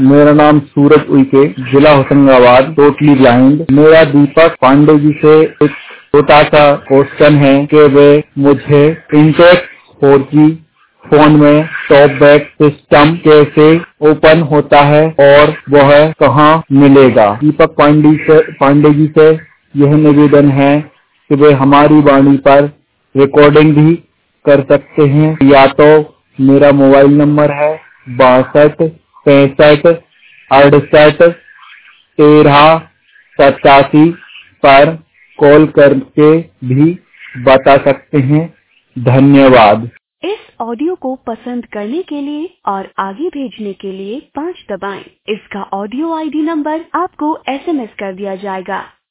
मेरा नाम सूरज उइके, जिला होशंगाबाद, टोटली ब्लाइंड। मेरा दीपक पांडे जी से एक छोटा सा क्वेश्चन है कि वे मुझे इंटेक्स 4G फोन में टॉप बैक सिस्टम कैसे ओपन होता है और वह कहाँ मिलेगा। दीपक पांडे जी से यह निवेदन है कि वे हमारी वाणी पर रिकॉर्डिंग भी कर सकते हैं, या तो मेरा मोबाइल नंबर है 62 65 68 13 87 पर कॉल करके भी बता सकते हैं। धन्यवाद। इस ऑडियो को पसंद करने के लिए और आगे भेजने के लिए 5 दबाएं। इसका ऑडियो ID नंबर आपको SMS कर दिया जाएगा।